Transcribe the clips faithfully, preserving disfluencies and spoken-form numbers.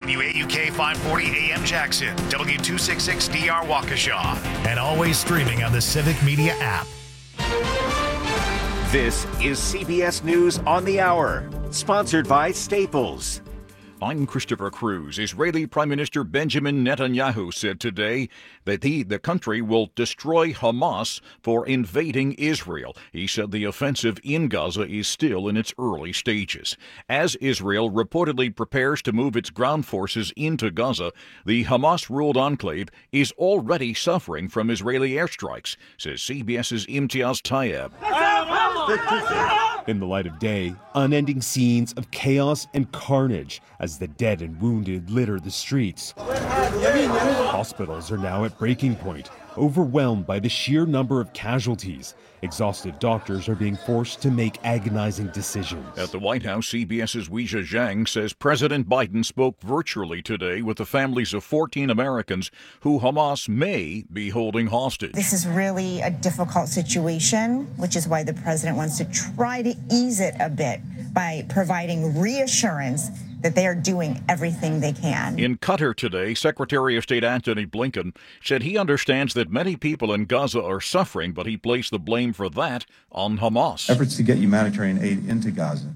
W A U K five forty A M Jackson, W two sixty-six D R Waukesha, and always streaming on the Civic Media app. This is C B S News on the Hour, sponsored by Staples. I'm Christopher Cruz. Israeli Prime Minister Benjamin Netanyahu said today that he, the country will destroy Hamas for invading Israel. He said the offensive in Gaza is still in its early stages. As Israel reportedly prepares to move its ground forces into Gaza, the Hamas-ruled enclave is already suffering from Israeli airstrikes, says CBS's Imtiaz Tayeb. In the light of day, unending scenes of chaos and carnage as the dead and wounded litter the streets. Hospitals are now at breaking point, overwhelmed by the sheer number of casualties. Exhausted doctors are being forced to make agonizing decisions. At the White House, CBS's Weijia Zhang says President Biden spoke virtually today with the families of fourteen Americans who Hamas may be holding hostage. This is really a difficult situation, which is why the president wants to try to ease it a bit by providing reassurance that they are doing everything they can. In Qatar today, Secretary of State Antony Blinken said he understands that many people in Gaza are suffering, but he placed the blame for that on Hamas. Efforts to get humanitarian aid into Gaza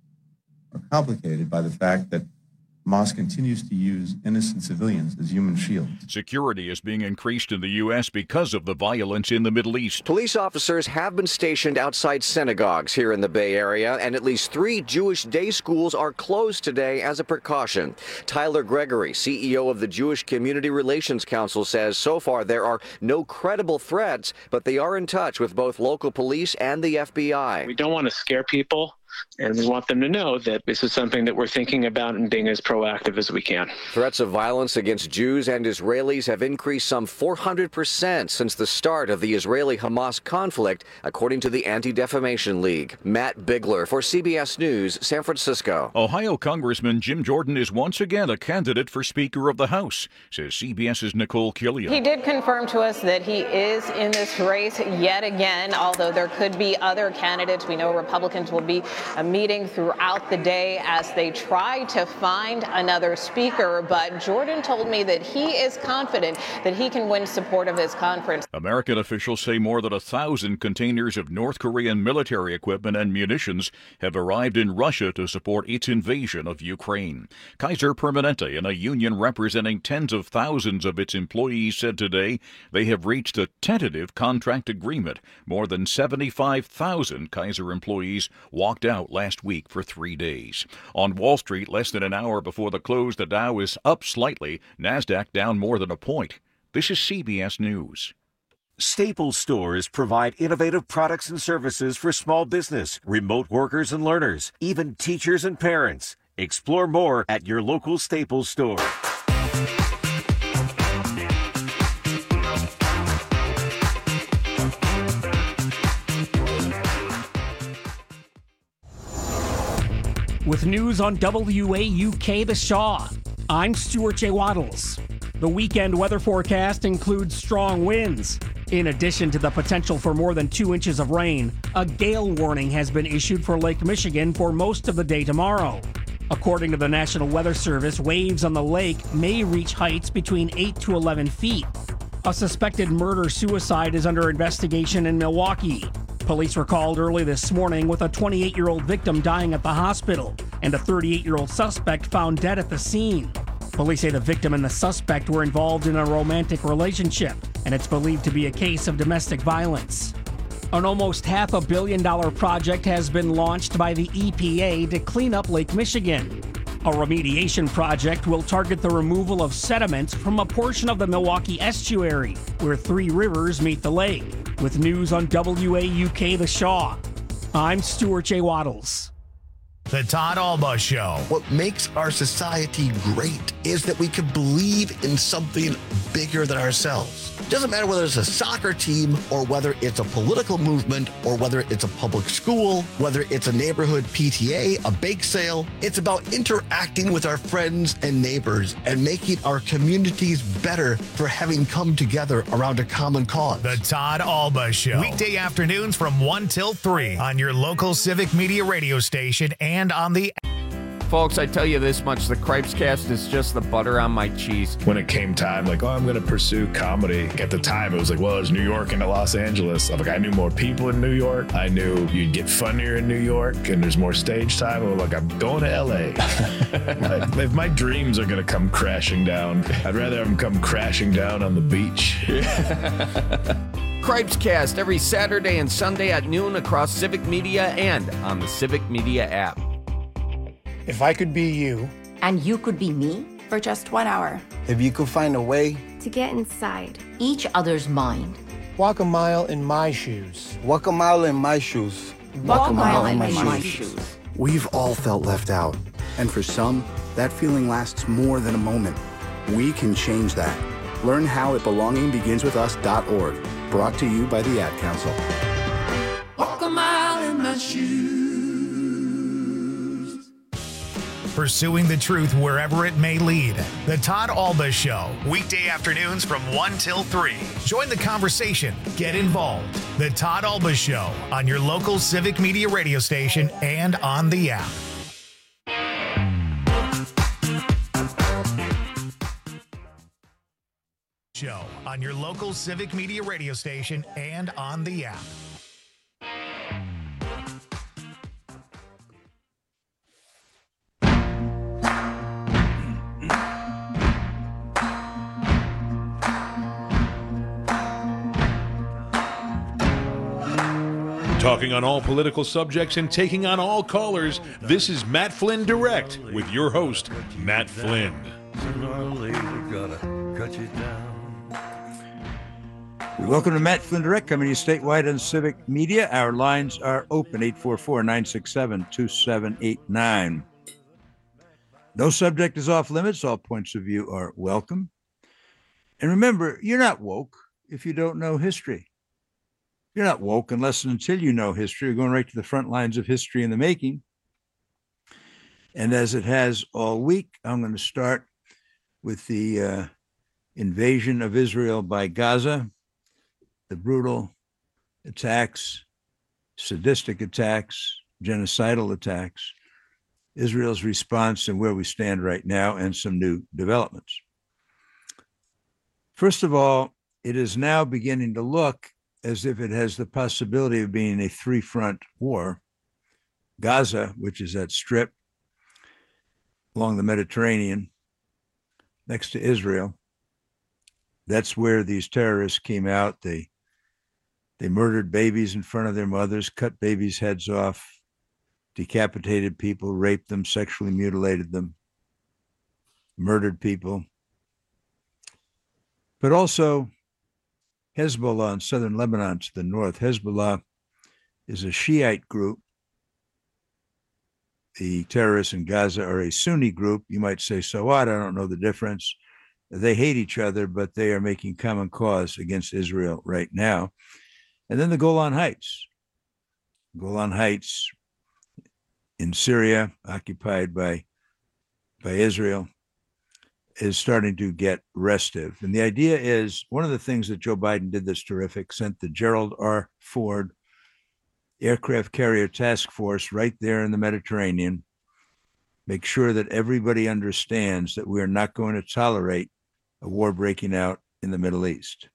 are complicated by the fact that Hamas continues to use innocent civilians as human shields. Security is being increased in the U S because of the violence in the Middle East. Police officers have been stationed outside synagogues here in the Bay Area, and at least three Jewish day schools are closed today as a precaution. Tyler Gregory, C E O of the Jewish Community Relations Council, says so far there are no credible threats, but they are in touch with both local police and the F B I. We don't want to scare people, and we want them to know that this is something that we're thinking about and being as proactive as we can. Threats of violence against Jews and Israelis have increased some four hundred percent since the start of the Israeli-Hamas conflict, according to the Anti-Defamation League. Matt Bigler for C B S News, San Francisco. Ohio Congressman Jim Jordan is once again a candidate for Speaker of the House, says CBS's Nicole Killian. He did confirm to us that he is in this race yet again, although there could be other candidates. We know Republicans will be a meeting throughout the day as they try to find another speaker, but Jordan told me that he is confident that he can win support of his conference. American officials say more than a thousand containers of North Korean military equipment and munitions have arrived in Russia to support its invasion of Ukraine. Kaiser Permanente, in a union representing tens of thousands of its employees, said today they have reached a tentative contract agreement. More than seventy-five thousand Kaiser employees walked out last week for three days. On Wall Street, less than an hour before the close, the Dow is up slightly, NASDAQ down more than a point. This is C B S News. Staples stores provide innovative products and services for small business, remote workers and learners, even teachers and parents. Explore more at your local Staples store. With news on W A U K The Shaw, I'm Stuart J. Waddles. The weekend weather forecast includes strong winds. In addition to the potential for more than two inches of rain, a gale warning has been issued for Lake Michigan for most of the day tomorrow. According to the National Weather Service, waves on the lake may reach heights between eight to eleven feet. A suspected murder-suicide is under investigation in Milwaukee. Police were called early this morning with a twenty-eight-year-old victim dying at the hospital and a thirty-eight-year-old suspect found dead at the scene. Police say the victim and the suspect were involved in a romantic relationship, and it's believed to be a case of domestic violence. An almost half a billion dollar project has been launched by the E P A to clean up Lake Michigan. A remediation project will target the removal of sediment from a portion of the Milwaukee estuary, where three rivers meet the lake. With news on W A U K The Shaw, I'm Stuart J. Waddles. The Todd Alba Show. What makes our society great is that we can believe in something bigger than ourselves. It doesn't matter whether it's a soccer team or whether it's a political movement or whether it's a public school, whether it's a neighborhood P T A, a bake sale. It's about interacting with our friends and neighbors and making our communities better for having come together around a common cause. The Todd Alba Show. Weekday afternoons from one till three on your local Civic Media radio station and on the Folks, I tell you this much, the Cripescast is just the butter on my cheese. When it came time, like, oh, I'm going to pursue comedy. At the time, it was like, well, it's New York and Los Angeles. I'm like, I knew more people in New York. I knew you'd get funnier in New York, and there's more stage time. I'm like, I'm going to L A. Like, if my dreams are going to come crashing down, I'd rather have them come crashing down on the beach. Cripescast every Saturday and Sunday at noon across Civic Media and on the Civic Media app. If I could be you. And you could be me. For just one hour. If you could find a way. To get inside. Each other's mind. Walk a mile in my shoes. Walk a mile in my shoes. Walk, Walk a mile, mile in my, my shoes. shoes. We've all felt left out. And for some, that feeling lasts more than a moment. We can change that. Learn how at belonging begins with us dot org. Brought to you by the Ad Council. Walk a mile in my shoes. Pursuing the truth wherever it may lead. The Todd Alba Show, weekday afternoons from one till three. Join the conversation. Get involved. The Todd Alba Show on your local Civic Media radio station and on the app. Show on your local Civic Media radio station and on the app. Talking on all political subjects and taking on all callers, this is Matt Flynn Direct with your host, Matt Flynn. Welcome to Matt Flynn Direct, coming to you statewide on Civic Media. Our lines are open, eight four four, nine six seven, two seven eight nine. No subject is off limits. All points of view are welcome. And remember, you're not woke if you don't know history. You're not woke unless and until you know history. You're going right to the front lines of history in the making. And as it has all week, I'm going to start with the uh, invasion of Israel by Gaza, the brutal attacks, sadistic attacks, genocidal attacks, Israel's response and where we stand right now, and some new developments. First of all, it is now beginning to look as if it has the possibility of being a three-front war. Gaza, which is that strip along the Mediterranean next to Israel, that's where these terrorists came out. They they murdered babies in front of their mothers, cut babies' heads off, decapitated people, raped them, sexually mutilated them, murdered people. But also Hezbollah in southern Lebanon to the north. Hezbollah is a Shiite group. The terrorists in Gaza are a Sunni group. You might say, so what? I don't know the difference. They hate each other, but they are making common cause against Israel right now. And then the Golan Heights. Golan Heights in Syria, occupied by, by Israel, is starting to get restive. And the idea is, one of the things that Joe Biden did that's terrific, sent the Gerald R. Ford aircraft carrier task force right there in the Mediterranean, make sure that everybody understands that we are not going to tolerate a war breaking out in the Middle East.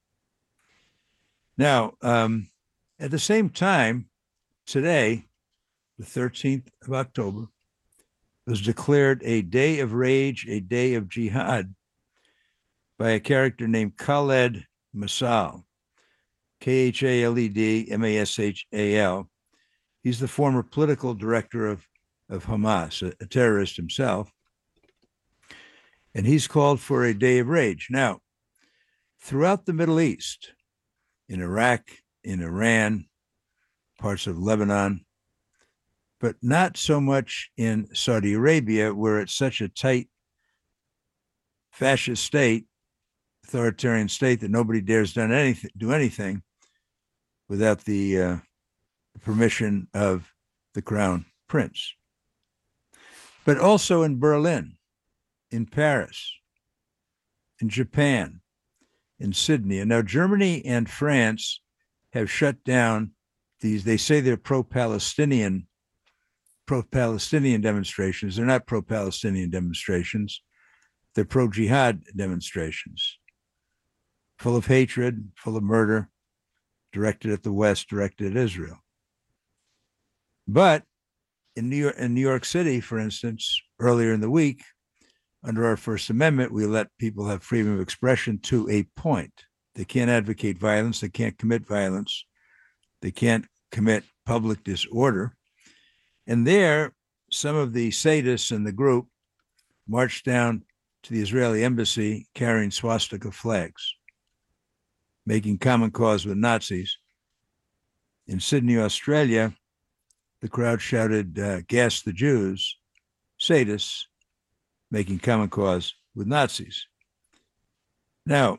Now, um, at the same time, today, the thirteenth of October, was declared a day of rage, a day of jihad, by a character named Khaled Masal, K H A L E D M A S H A L. He's the former political director of, of Hamas, a, a terrorist himself. And he's called for a day of rage. Now, throughout the Middle East, in Iraq, in Iran, parts of Lebanon, but not so much in Saudi Arabia, where it's such a tight fascist state, authoritarian state, that nobody dares done anything, do anything without the uh, permission of the crown prince. But also in Berlin, in Paris, in Japan, in Sydney. And now Germany and France have shut down these, they say they're pro-Palestinian pro-Palestinian demonstrations. They're not pro-Palestinian demonstrations. They're pro-jihad demonstrations, full of hatred, full of murder, directed at the West, directed at Israel. But in New York, in New York City, for instance, earlier in the week, under our First Amendment, we let people have freedom of expression to a point. They can't advocate violence. They can't commit violence. They can't commit public disorder. And there, some of the sadists in the group marched down to the Israeli embassy carrying swastika flags, making common cause with Nazis. In Sydney, Australia, the crowd shouted, uh, "Gas the Jews," sadists, making common cause with Nazis. Now,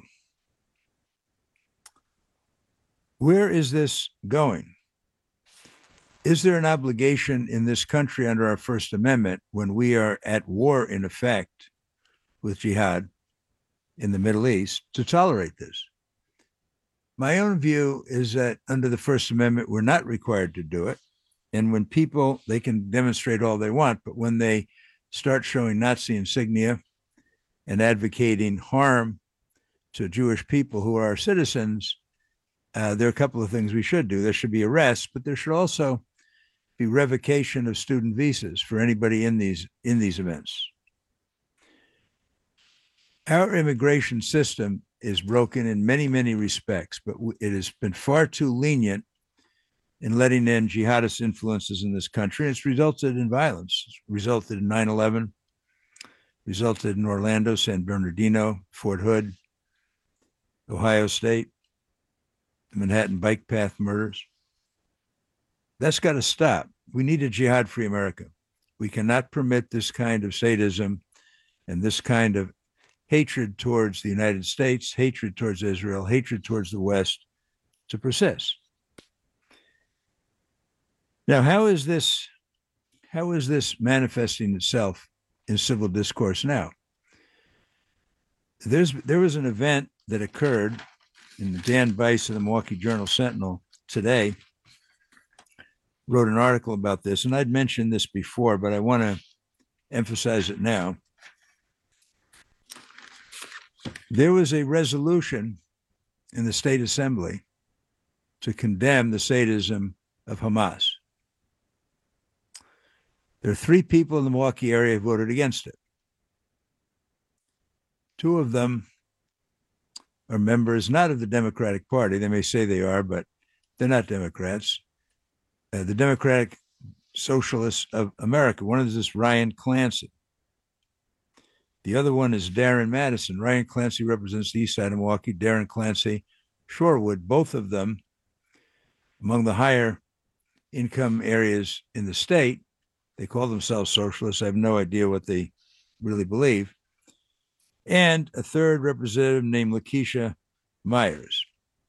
where is this going? Is there an obligation in this country under our First Amendment, when we are at war in effect with jihad in the Middle East, to tolerate this? My own view is that under the First Amendment, we're not required to do it. And when people, they can demonstrate all they want, but when they start showing Nazi insignia and advocating harm to Jewish people who are our citizens, uh, there are a couple of things we should do. There should be arrests, but there should also be revocation of student visas for anybody in these in these events. Our immigration system is broken in many, many respects, but it has been far too lenient in letting in jihadist influences in this country. It's resulted in violence. It's resulted in nine eleven, resulted in Orlando, San Bernardino, Fort Hood, Ohio State, the Manhattan bike path murders. That's got to stop. We need a jihad-free America. We cannot permit this kind of sadism and this kind of hatred towards the United States, hatred towards Israel, hatred towards the West to persist. Now, how is this, how is this manifesting itself in civil discourse now? There's, there was an event that occurred in the Dan Bice of the Milwaukee Journal Sentinel today, wrote an article about this, and I'd mentioned this before, but I want to emphasize it now. There was a resolution in the State Assembly to condemn the sadism of Hamas. There are three people in the Milwaukee area who voted against it. Two of them are members, not of the Democratic Party. They may say they are, but they're not Democrats. Uh, the Democratic Socialists of America. One of them is Ryan Clancy. The other one is Darren Madison. Ryan Clancy represents the east side of Milwaukee. Darren Clancy, Shorewood. Both of them among the higher income areas in the state. They call themselves socialists. I have no idea what they really believe. And a third representative named Lakeisha Myers.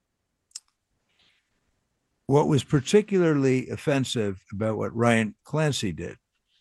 What was particularly offensive about what Ryan Clancy did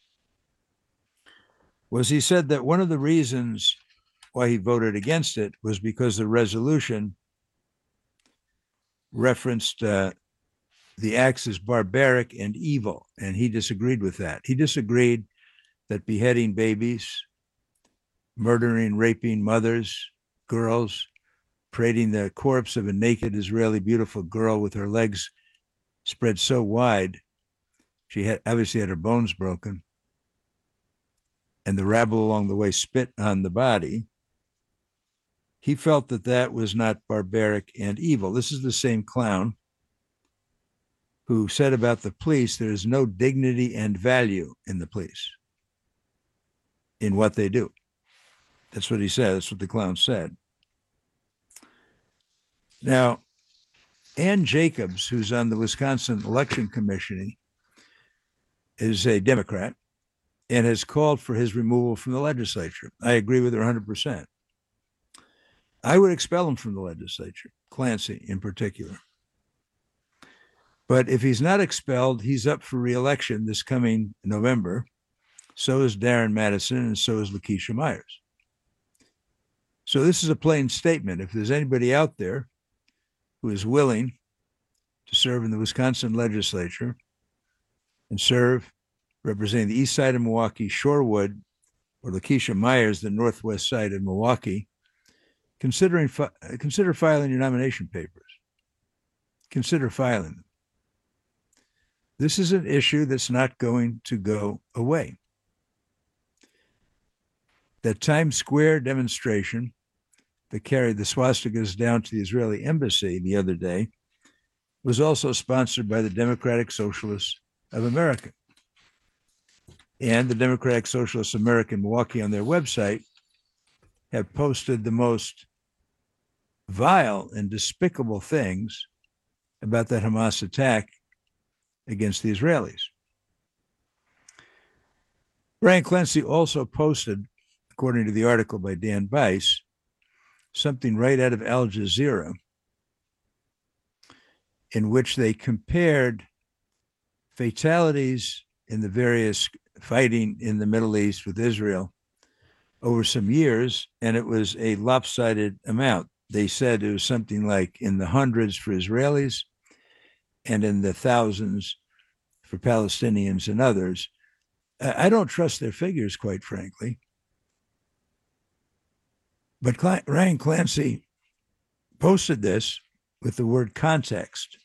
was he said that one of the reasons why he voted against it was because the resolution referenced uh, the acts as barbaric and evil, and he disagreed with that. He disagreed that beheading babies, murdering, raping mothers, girls, parading the corpse of a naked Israeli beautiful girl with her legs spread so wide, she had obviously had her bones broken, and the rabble along the way spit on the body. He felt that that was not barbaric and evil. This is the same clown who said about the police, there is no dignity and value in the police, in what they do. That's what he said. That's what the clown said. Now, Ann Jacobs, who's on the Wisconsin Election Commission, is a Democrat and has called for his removal from the legislature. I agree with her one hundred percent. I would expel him from the legislature, Clancy in particular. But if he's not expelled, he's up for re-election this coming November. So is Darren Madison, and so is Lakeisha Myers. So this is a plain statement. If there's anybody out there who is willing to serve in the Wisconsin legislature and serve representing the east side of Milwaukee, Shorewood, or Lakeisha Myers, the northwest side of Milwaukee, considering fi- consider filing your nomination papers. Consider filing them. This is an issue that's not going to go away. That Times Square demonstration that carried the swastikas down to the Israeli embassy the other day was also sponsored by the Democratic Socialists of America. And the Democratic Socialists of America in Milwaukee on their website have posted the most vile and despicable things about that Hamas attack against the Israelis. Brian Clancy also posted, according to the article by Dan Bice, something right out of Al Jazeera, in which they compared fatalities in the various fighting in the Middle East with Israel over some years, and it was a lopsided amount. They said it was something like in the hundreds for Israelis and in the thousands for Palestinians and others. I don't trust their figures, quite frankly. But Cl- Ryan Clancy posted this with the word context.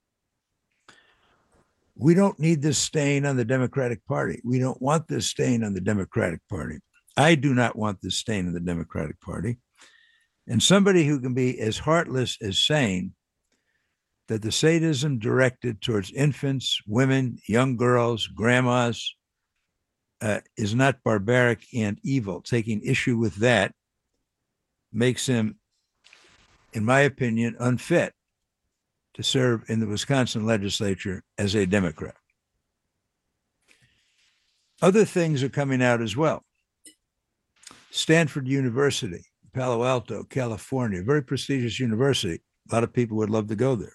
We don't need this stain on the Democratic Party. We don't want this stain on the Democratic Party. I do not want this stain on the Democratic Party. And somebody who can be as heartless as saying that the sadism directed towards infants, women, young girls, grandmas uh, is not barbaric and evil, taking issue with that makes him, in my opinion, unfit to serve in the Wisconsin legislature as a Democrat. Other things are coming out as well. Stanford University, Palo Alto, California, very prestigious university. A lot of people would love to go there.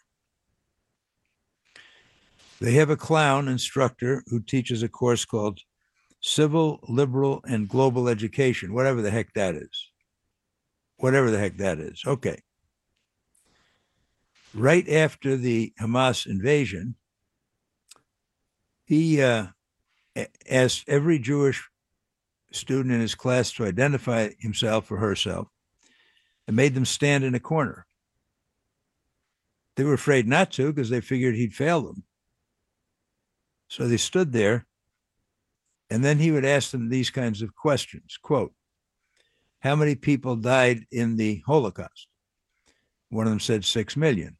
They have a clown instructor who teaches a course called Civil, Liberal, and Global Education, whatever the heck that is. Whatever the heck that is. Okay. Right after the Hamas invasion, he uh, asked every Jewish student in his class to identify himself or herself and made them stand in a corner. They were afraid not to because they figured he'd fail them. So they stood there, and then he would ask them these kinds of questions. Quote, how many people died in the Holocaust? One of them said six million.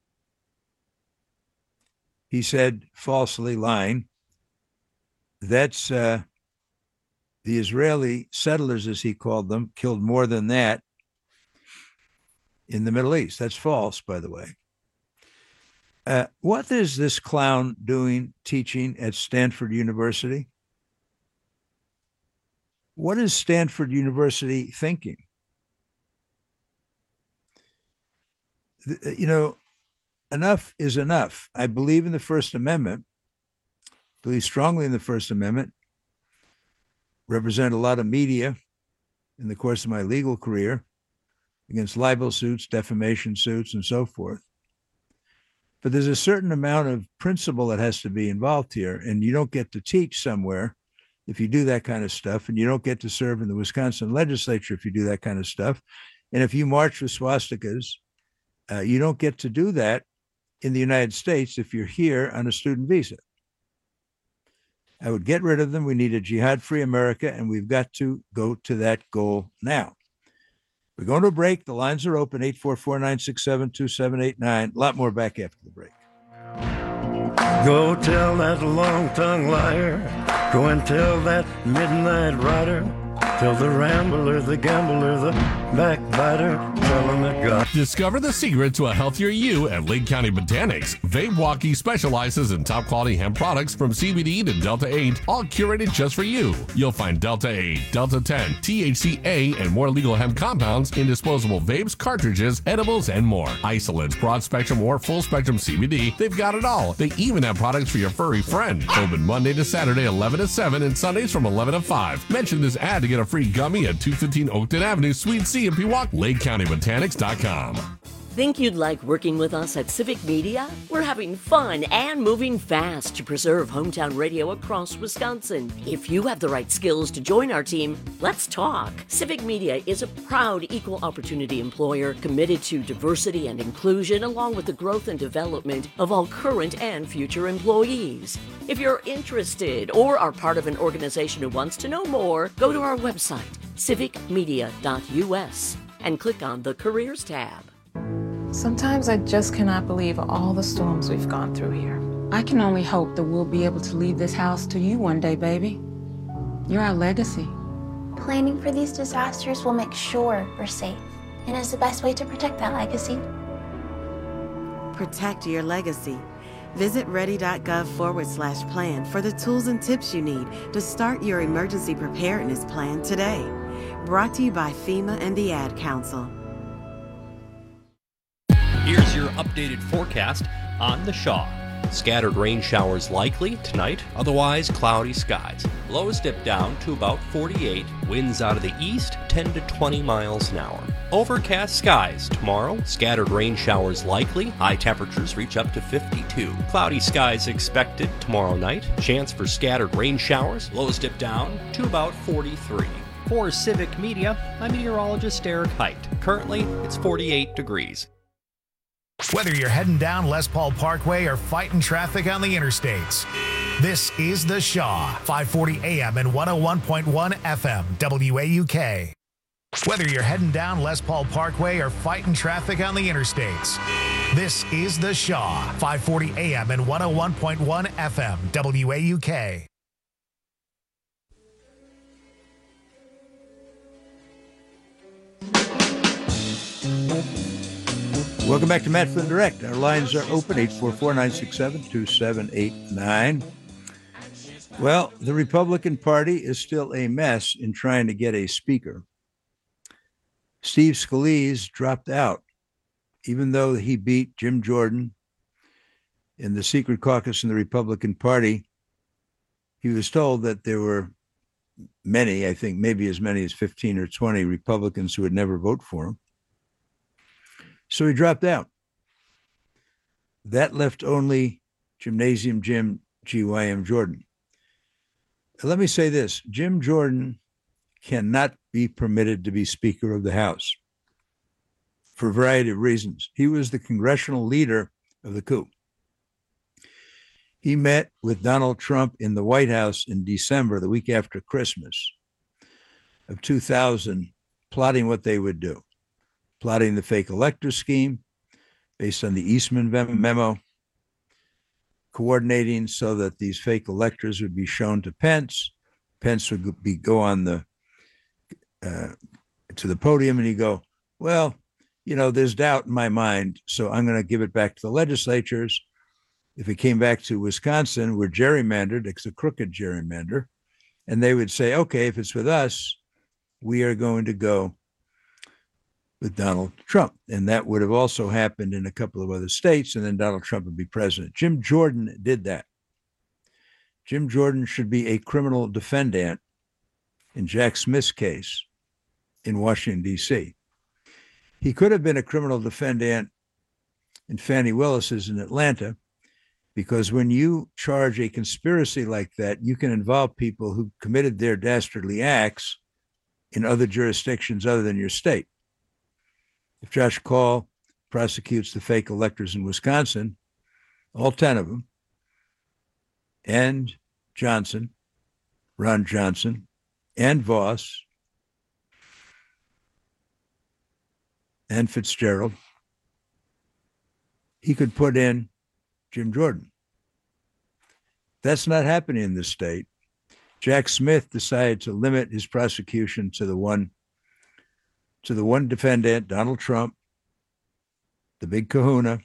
He said, falsely lying, that's uh, the Israeli settlers, as he called them, killed more than that in the Middle East. That's false, by the way. Uh, what is this clown doing teaching at Stanford University? What is Stanford University thinking? You know, enough is enough. I believe in the First Amendment, believe strongly in the First Amendment, represent a lot of media in the course of my legal career against libel suits, defamation suits, and so forth. But there's a certain amount of principle that has to be involved here, and you don't get to teach somewhere if you do that kind of stuff, and you don't get to serve in the Wisconsin legislature if you do that kind of stuff. And if you march with swastikas, uh, you don't get to do that in the United States if you're here on a student visa. I would get rid of them. We need a jihad-free America, and we've got to go to that goal now. We're going to a break. The lines are open, eight four four, nine six seven, two seven eight nine. A lot more back after the break. Go tell that long-tongued liar. Go and tell that midnight rider. Tell the rambler, the gambler, the backbiter. Tell him that God. Discover the secret to a healthier you at Lake County Botanics. VapeWalkie specializes in top quality hemp products from C B D to Delta eight, all curated just for you. You'll find Delta eight, Delta ten, T H C A, and more legal hemp compounds in disposable vapes, cartridges, edibles, and more. Isolates, broad spectrum, or full spectrum C B D, they've got it all. They even have products for your furry friend. Open Monday to Saturday, eleven to seven, and Sundays from eleven to five. Mention this ad to get a free gummy at two fifteen Oakton Avenue, Suite C in Pewaukee. Lake County Botanics dot com. Think you'd like working with us at Civic Media? We're having fun and moving fast to preserve hometown radio across Wisconsin. If you have the right skills to join our team, let's talk. Civic Media is a proud equal opportunity employer committed to diversity and inclusion, along with the growth and development of all current and future employees. If you're interested or are part of an organization who wants to know more, go to our website, civic media dot u s, and click on the Careers tab. Sometimes I just cannot believe all the storms we've gone through here. I can only hope that we'll be able to leave this house to you one day, baby. You're our legacy. Planning for these disasters will make sure we're safe, and is the best way to protect that legacy. Protect your legacy. Visit ready.gov forward slash plan for the tools and tips you need to start your emergency preparedness plan today. Brought to you by FEMA and the Ad Council. Here's your updated forecast on the Shaw. Scattered rain showers likely tonight, otherwise cloudy skies. Lows dip down to about forty-eight, winds out of the east ten to twenty miles an hour. Overcast skies tomorrow, scattered rain showers likely, high temperatures reach up to fifty-two. Cloudy skies expected tomorrow night, chance for scattered rain showers, lows dip down to about forty-three. For Civic Media, I'm meteorologist Eric Height. Currently, it's forty-eight degrees. Whether you're heading down Les Paul Parkway or fighting traffic on the interstates, this is The Shaw, five forty A M and one oh one point one F M, W A U K. Whether you're heading down Les Paul Parkway or fighting traffic on the interstates, this is The Shaw, five forty A M and one oh one point one F M, W A U K. Welcome back to Matt Flynn Direct. Our lines are open, eight four four, nine six seven, two seven eight nine. Well, the Republican Party is still a mess in trying to get a speaker. Steve Scalise dropped out, even though he beat Jim Jordan in the secret caucus in the Republican Party. He was told that there were many, I think maybe as many as fifteen or twenty Republicans who would never vote for him. So he dropped out. That left only Gymnasium Jim G Y M Jordan. Let me say this. Jim Jordan cannot be permitted to be Speaker of the House for a variety of reasons. He was the congressional leader of the coup. He met with Donald Trump in the White House in December, the week after Christmas of two thousand, plotting what they would do. Plotting the fake elector scheme based on the Eastman memo, coordinating so that these fake electors would be shown to Pence. Pence would be go on the uh, to the podium and he'd go, well, you know, there's doubt in my mind, so I'm going to give it back to the legislatures. If it came back to Wisconsin, we're gerrymandered, it's a crooked gerrymander, and they would say, okay, if it's with us, we are going to go with Donald Trump. And that would have also happened in a couple of other states, and then Donald Trump would be president. Jim Jordan did that. Jim Jordan should be a criminal defendant in Jack Smith's case in Washington, D C. He could have been a criminal defendant in Fannie Willis's in Atlanta, because when you charge a conspiracy like that, you can involve people who committed their dastardly acts in other jurisdictions other than your state. If Josh Call prosecutes the fake electors in Wisconsin, all ten of them, and Johnson, Ron Johnson, and Voss, and Fitzgerald, he could put in Jim Jordan. That's not happening in this state. Jack Smith decided to limit his prosecution to the one to the one defendant, Donald Trump, the big kahuna.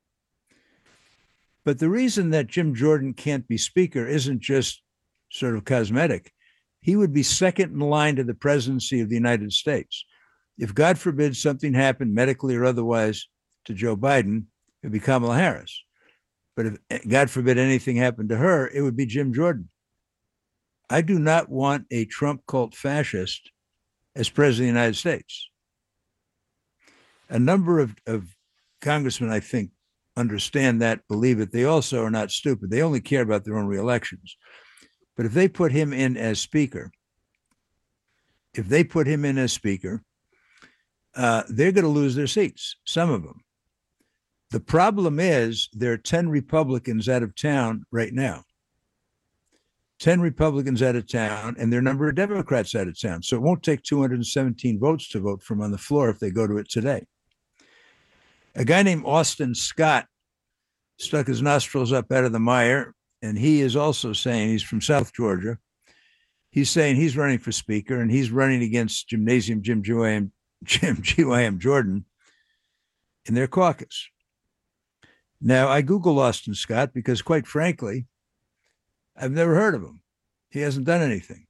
But the reason that Jim Jordan can't be Speaker isn't just sort of cosmetic. He would be second in line to the presidency of the United States. If, God forbid, something happened medically or otherwise to Joe Biden, it would be Kamala Harris. But if, God forbid, anything happened to her, it would be Jim Jordan. I do not want a Trump cult fascist as president of the United States. A number of, of congressmen, I think, understand that, believe it. They also are not stupid. They only care about their own reelections. But if they put him in as speaker, if they put him in as speaker, uh, they're going to lose their seats, some of them. The problem is there are ten Republicans out of town right now. ten Republicans out of town, and there are a number of Democrats out of town. So it won't take two hundred seventeen votes to vote from on the floor if they go to it today. A guy named Austin Scott stuck his nostrils up out of the mire, and he is also saying, he's from South Georgia, he's saying he's running for speaker, and he's running against Gymnasium Jim G Y M, Jim G Y M Jordan in their caucus. Now, I Googled Austin Scott because, quite frankly, I've never heard of him. He hasn't done anything.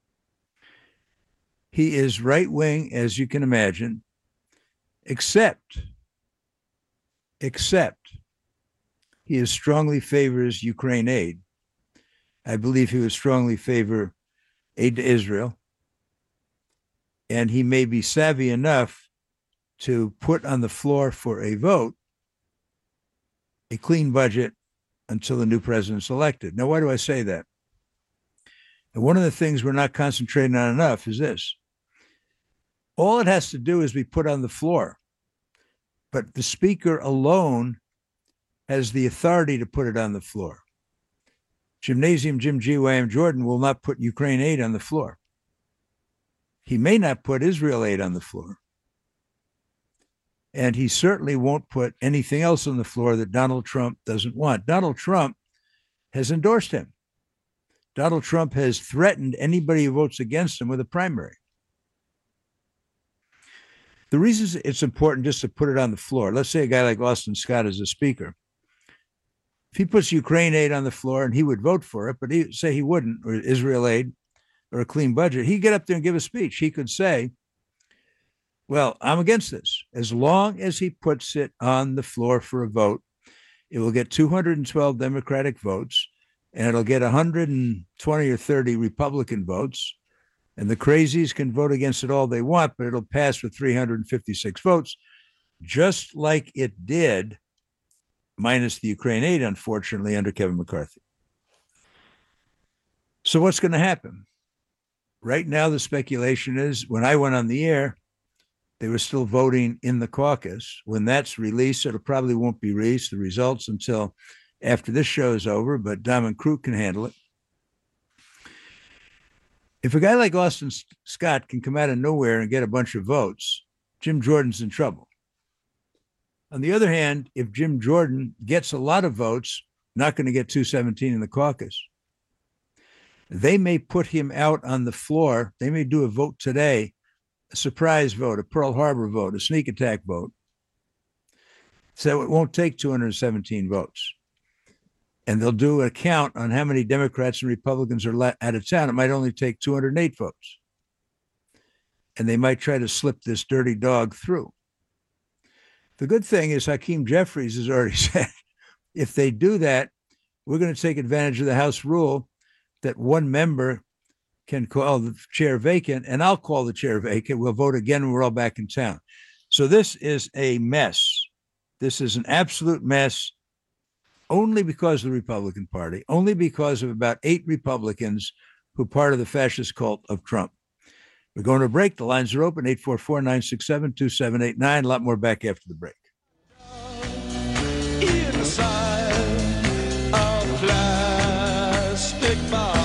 He is right-wing, as you can imagine, except, except he is strongly favors Ukraine aid. I believe he would strongly favor aid to Israel. And he may be savvy enough to put on the floor for a vote a clean budget until the new president's elected. Now, why do I say that? And one of the things we're not concentrating on enough is this. All it has to do is be put on the floor. But the speaker alone has the authority to put it on the floor. Gymnasium Jim G Y M Jordan will not put Ukraine aid on the floor. He may not put Israel aid on the floor. And he certainly won't put anything else on the floor that Donald Trump doesn't want. Donald Trump has endorsed him. Donald Trump has threatened anybody who votes against him with a primary. The reason it's important just to put it on the floor, let's say a guy like Austin Scott is a speaker. If he puts Ukraine aid on the floor and he would vote for it, but he say he wouldn't, or Israel aid or a clean budget, he'd get up there and give a speech. He could say, well, I'm against this. As long as he puts it on the floor for a vote, it will get two hundred twelve Democratic votes, and it'll get one hundred twenty or thirty Republican votes. And the crazies can vote against it all they want, but it'll pass with three hundred fifty-six votes, just like it did, minus the Ukraine aid, unfortunately, under Kevin McCarthy. So what's going to happen? Right now, the speculation is when I went on the air, they were still voting in the caucus. When that's released, it probably won't be released, the results, until after this show is over, but Dom and Crew can handle it. If a guy like Austin Scott can come out of nowhere and get a bunch of votes, Jim Jordan's in trouble. On the other hand, if Jim Jordan gets a lot of votes, not going to get two seventeen in the caucus, they may put him out on the floor. They may do a vote today, a surprise vote, a Pearl Harbor vote, a sneak attack vote. So it won't take two hundred seventeen votes. And they'll do a count on how many Democrats and Republicans are out of town. It might only take two hundred eight votes. And they might try to slip this dirty dog through. The good thing is Hakeem Jeffries has already said, if they do that, we're going to take advantage of the House rule that one member can call the chair vacant, and I'll call the chair vacant. We'll vote again when we're all back in town. So this is a mess. This is an absolute mess, only because of the Republican Party, only because of about eight Republicans who are part of the fascist cult of Trump. We're going to a break. The lines are open, eight four four, nine six seven, two seven eight nine. A lot more back after the break. Inside a plastic box.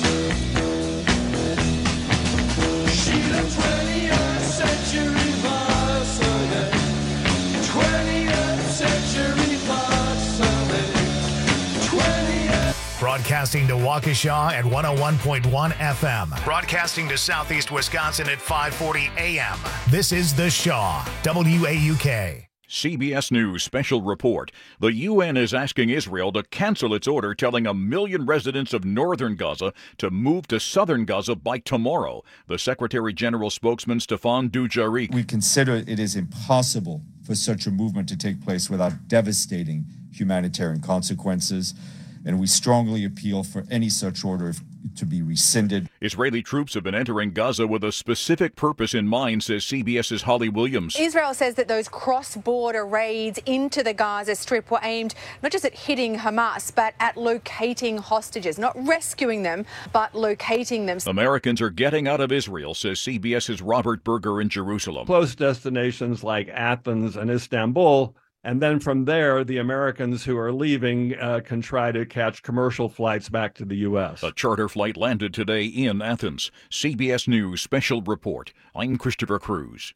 Broadcasting to Waukesha at one oh one point one F M. Broadcasting to Southeast Wisconsin at five forty A M. This is The Shaw, W A U K. C B S News special report. The U N is asking Israel to cancel its order telling a million residents of northern Gaza to move to southern Gaza by tomorrow. The Secretary General spokesman Stefan Dujarric. We consider it is impossible for such a movement to take place without devastating humanitarian consequences, and we strongly appeal for any such order, if to be rescinded. Israeli troops have been entering Gaza with a specific purpose in mind, says CBS's Holly Williams. Israel says that those cross-border raids into the Gaza Strip were aimed not just at hitting Hamas, but at locating hostages, not rescuing them, but locating them. Americans are getting out of Israel, says CBS's Robert Berger in Jerusalem. Close destinations like Athens and Istanbul. And then from there, the Americans who are leaving uh, can try to catch commercial flights back to the U S. A charter flight landed today in Athens. C B S News Special Report. I'm Christopher Cruz.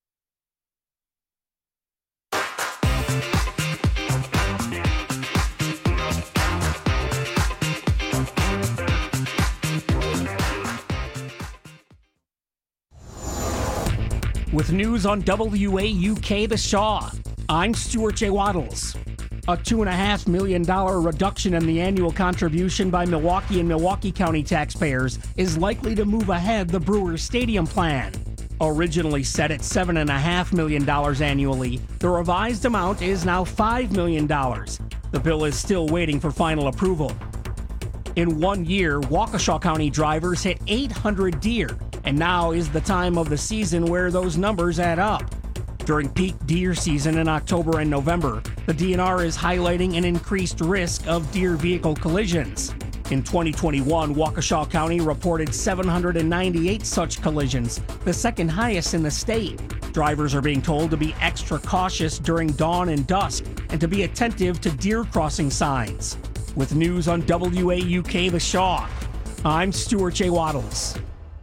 With news on W A U K The Shaw, I'm Stuart J. Waddles. A two point five million dollars reduction in the annual contribution by Milwaukee and Milwaukee County taxpayers is likely to move ahead the Brewers Stadium plan. Originally set at seven point five million dollars annually, the revised amount is now five million dollars. The bill is still waiting for final approval. In one year, Waukesha County drivers hit eight hundred deer, and now is the time of the season where those numbers add up. During peak deer season in October and November, the D N R is highlighting an increased risk of deer vehicle collisions. In twenty twenty-one, Waukesha County reported seven hundred ninety-eight such collisions, the second highest in the state. Drivers are being told to be extra cautious during dawn and dusk and to be attentive to deer crossing signs. With news on W A U K The Shaw, I'm Stuart J. Waddles.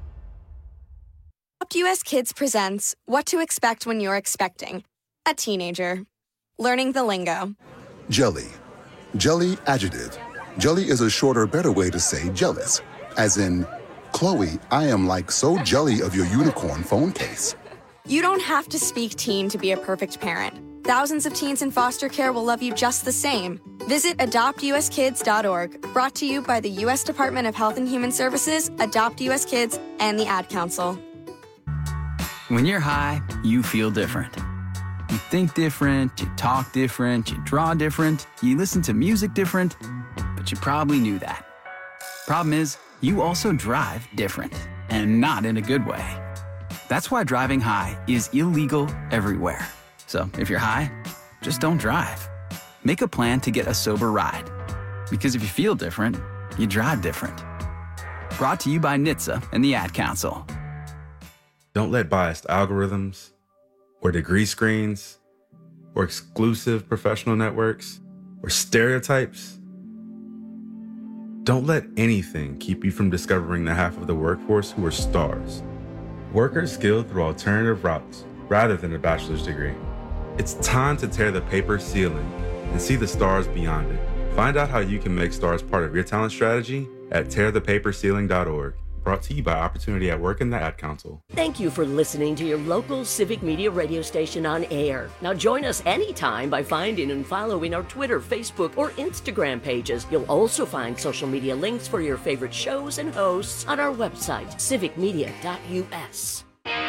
Adopt U S Kids presents What to Expect When You're Expecting a Teenager. Learning the lingo. Jelly. Jelly adjective. Jelly is a shorter, better way to say jealous. As in, Chloe, I am like so jelly of your unicorn phone case. You don't have to speak teen to be a perfect parent. Thousands of teens in foster care will love you just the same. Visit adopt u s kids dot org. Brought to you by the U S Department of Health and Human Services, Adopt U S Kids, and the Ad Council. When you're high, you feel different. You think different, you talk different, you draw different, you listen to music different, but you probably knew that. Problem is, you also drive different, and not in a good way. That's why driving high is illegal everywhere. So if you're high, just don't drive. Make a plan to get a sober ride. Because if you feel different, you drive different. Brought to you by N H T S A and the Ad Council. Don't let biased algorithms, or degree screens, or exclusive professional networks, or stereotypes. Don't let anything keep you from discovering the half of the workforce who are stars. Workers skilled through alternative routes rather than a bachelor's degree. It's time to tear the paper ceiling and see the stars beyond it. Find out how you can make stars part of your talent strategy at tear the paper ceiling dot org. Brought to you by Opportunity at Work and the Ad Council. Thank you for listening to your local Civic Media radio station on air. Now join us anytime by finding and following our Twitter, Facebook, or Instagram pages. You'll also find social media links for your favorite shows and hosts on our website, civic media dot u s.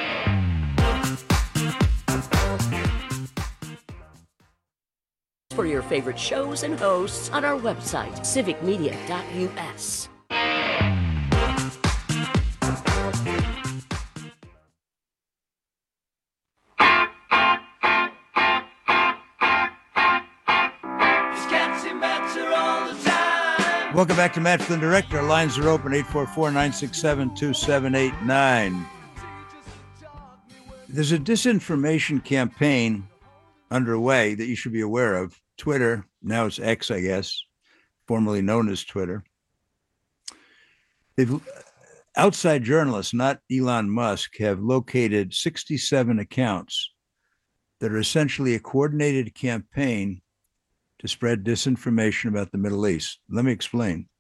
For your favorite shows and hosts on our website, civic media dot u s. Welcome back to Matt Flynn Direct. Our lines are open, eight four four, nine six seven, two seven eight nine. There's a disinformation campaign underway that you should be aware of. Twitter, now it's X, I guess, formerly known as Twitter. They've, outside journalists, not Elon Musk, have located sixty-seven accounts that are essentially a coordinated campaign to spread disinformation about the Middle East. Let me explain.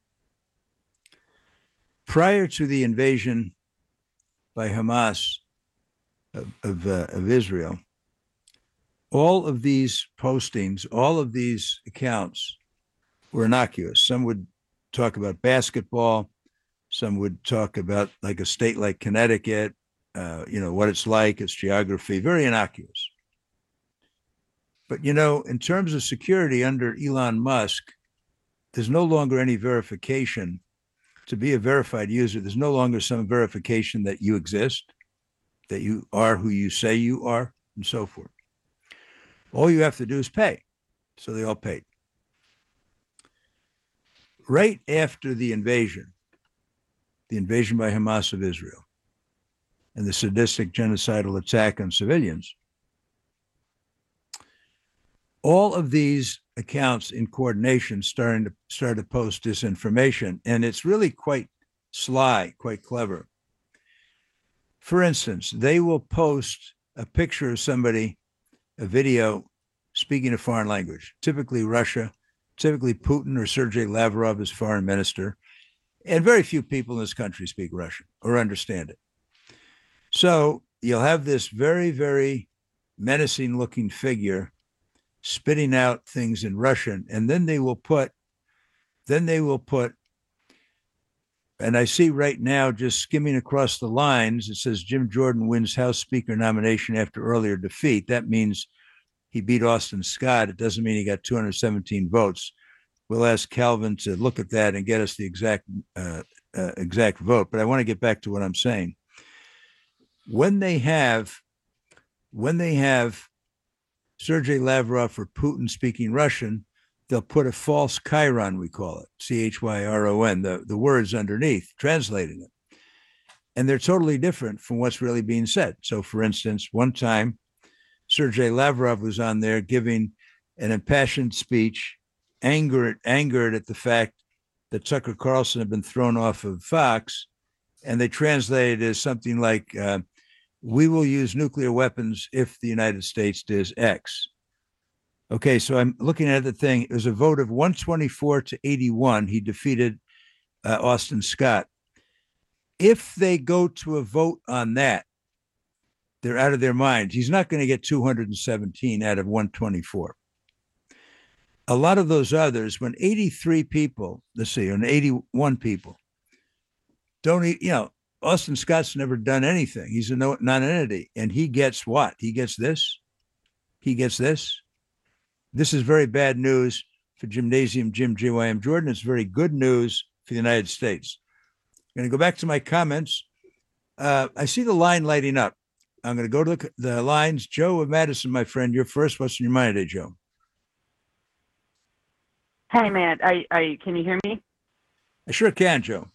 Prior to the invasion by Hamas of, of, uh, of Israel, all of these postings, all of these accounts were innocuous. Some would talk about basketball. Some would talk about like a state like Connecticut, uh, you know, what it's like, its geography, very innocuous. But, you know, in terms of security under Elon Musk, there's no longer any verification to be a verified user, there's no longer some verification that you exist, that you are who you say you are, and so forth. All you have to do is pay. So they all paid. Right after the invasion, the invasion by Hamas of Israel, and the sadistic genocidal attack on civilians, all of these accounts in coordination starting to start to post disinformation, and it's really quite sly, quite clever. For instance, they will post a picture of somebody, a video speaking a foreign language, typically Russia, typically Putin or Sergei Lavrov as foreign minister, and very few people in this country speak Russian or understand it. So you'll have this very, very menacing looking figure spitting out things in Russian, and then they will put, then they will put, and I see right now just skimming across the lines, it says Jim Jordan wins House Speaker nomination after earlier defeat. That means he beat Austin Scott. It doesn't mean he got two hundred seventeen votes. We'll ask Calvin to look at that and get us the exact uh, uh, exact vote. But I want to get back to what I'm saying. When they have, when they have Sergei Lavrov or Putin speaking Russian, they'll put a false chyron, we call it, C H Y R O N, the, the words underneath, translating it. And they're totally different from what's really being said. So, for instance, one time, Sergei Lavrov was on there giving an impassioned speech, angered, angered at the fact that Tucker Carlson had been thrown off of Fox, and they translated it as something like, uh, we will use nuclear weapons if the United States does X. Okay, so I'm looking at the thing. It was a vote of one twenty-four to eighty-one. He defeated uh, Austin Scott. If they go to a vote on that, they're out of their minds. He's not going to get two hundred seventeen out of one twenty-four. A lot of those others, when eighty-three people, let's see, and eighty-one people don't, you know, Austin Scott's never done anything. He's a non-entity. And he gets what? He gets this. He gets this. This is very bad news for Gymnasium Jim J Y M Jordan. It's very good news for the United States. I'm going to go back to my comments. Uh, I see the line lighting up. I'm going to go to the, the lines. Joe of Madison, my friend, you're first. What's in your mind today, Joe? Hi, Matt. I, I, can you hear me? I sure can, Joe.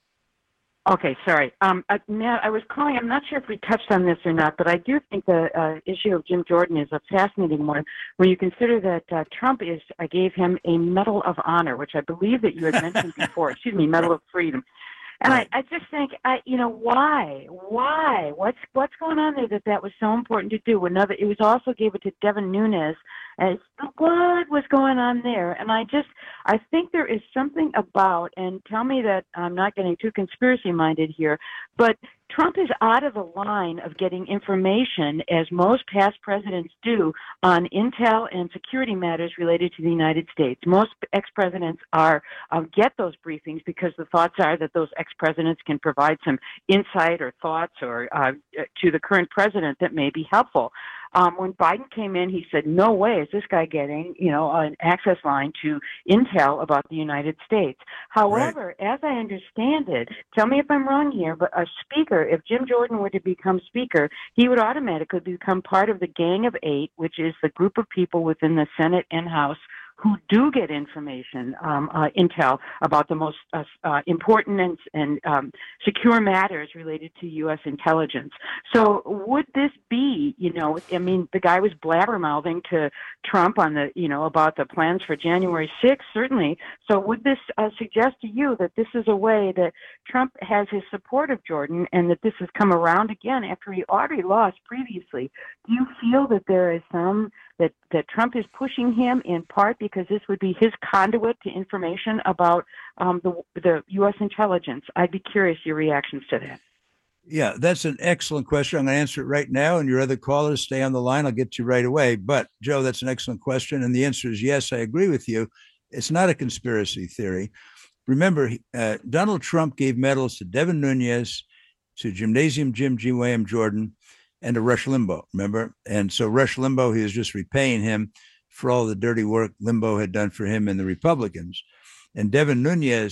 Okay, sorry. Um, uh, Matt, I was calling. I'm not sure if we touched on this or not, but I do think the uh, issue of Jim Jordan is a fascinating one when you consider that uh, Trump is, I gave him a Medal of Honor, which I believe that you had mentioned before. Excuse me, Medal of Freedom. And I, I just think, I, you know, why, why, what's what's going on there that that was so important to do? Another, it was also gave it to Devin Nunes. And what was going on there? And I just, I think there is something about, and tell me that I'm not getting too conspiracy minded here, but Trump is out of the line of getting information, as most past presidents do, on intel and security matters related to the United States. Most ex-presidents are uh, get those briefings because the thoughts are that those ex-presidents can provide some insight or thoughts or uh, to the current president that may be helpful. Um, when Biden came in, he said, no way is this guy getting, you know, an access line to intel about the United States. However, right. As I understand it, tell me if I'm wrong here, but a speaker, if Jim Jordan were to become speaker, he would automatically become part of the Gang of Eight, which is the group of people within the Senate and House who do get information, um, uh, intel about the most uh, uh, important and, and um, secure matters related to U S intelligence. So would this be, you know, I mean, the guy was blabbermouthing to Trump on the, you know, about the plans for January sixth, certainly. So would this uh, suggest to you that this is a way that Trump has his support of Jordan and that this has come around again after he already lost previously? Do you feel that there is some That, that Trump is pushing him in part because this would be his conduit to information about um, the, the U S intelligence? I'd be curious your reactions to that. Yeah, that's an excellent question. I'm going to answer it right now, and your other callers stay on the line. I'll get to you right away. But, Joe, that's an excellent question, and the answer is yes, I agree with you. It's not a conspiracy theory. Remember, uh, Donald Trump gave medals to Devin Nunes, to Gymnasium Jim G. William Jordan, and to Rush Limbaugh, remember? And so Rush Limbaugh, he was just repaying him for all the dirty work Limbaugh had done for him and the Republicans. And Devin Nunes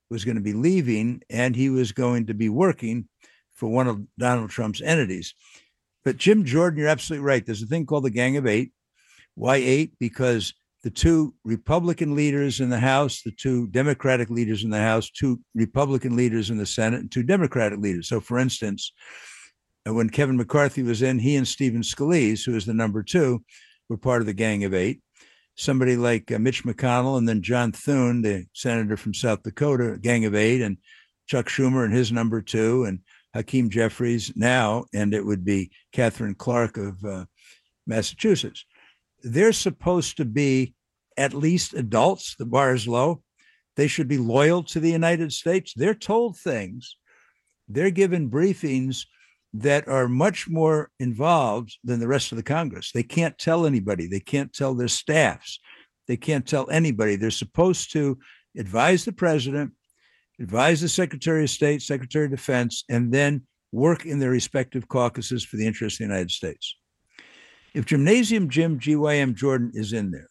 was going to be leaving, and he was going to be working for one of Donald Trump's entities. But Jim Jordan, you're absolutely right. There's a thing called the Gang of Eight. Why eight? Because the two Republican leaders in the House, the two Democratic leaders in the House, two Republican leaders in the Senate, and two Democratic leaders. So, for instance, when Kevin McCarthy was in, he and Stephen Scalise, who is the number two, were part of the Gang of Eight. Somebody like uh, Mitch McConnell and then John Thune, the senator from South Dakota, Gang of Eight, and Chuck Schumer and his number two, and Hakeem Jeffries now, and it would be Catherine Clark of uh, Massachusetts. They're supposed to be at least adults. The bar is low. They should be loyal to the United States. They're told things. They're given briefings that are much more involved than the rest of the Congress. They can't tell anybody. They can't tell their staffs. They can't tell anybody. They're supposed to advise the president, advise the Secretary of State, Secretary of Defense, and then work in their respective caucuses for the interest of the United States. If Gymnasium Jim G Y M Jordan is in there,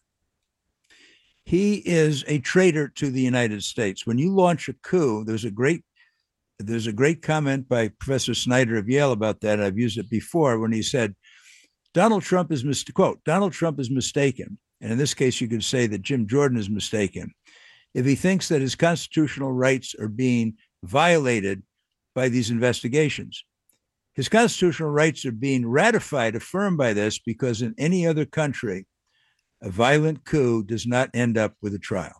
he is a traitor to the United States. When you launch a coup, there's a great There's a great comment by Professor Snyder of Yale about that. I've used it before when he said, Donald Trump is, mis- quote, Donald Trump is mistaken. And in this case, you could say that Jim Jordan is mistaken if he thinks that his constitutional rights are being violated by these investigations. His constitutional rights are being ratified, affirmed by this, because in any other country, a violent coup does not end up with a trial.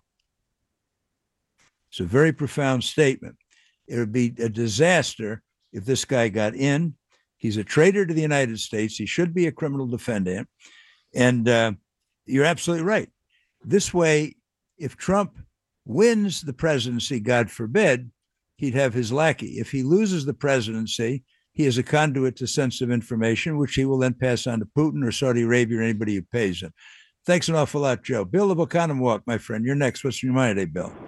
It's a very profound statement. It would be a disaster if this guy got in. He's a traitor to the United States. He should be a criminal defendant. And uh, you're absolutely right. This way, if Trump wins the presidency, God forbid, he'd have his lackey. If he loses the presidency, he is a conduit to sensitive information, which he will then pass on to Putin or Saudi Arabia or anybody who pays him. Thanks an awful lot, Joe. Bill of Oconomowoc, my friend. You're next. What's on your mind today, Bill?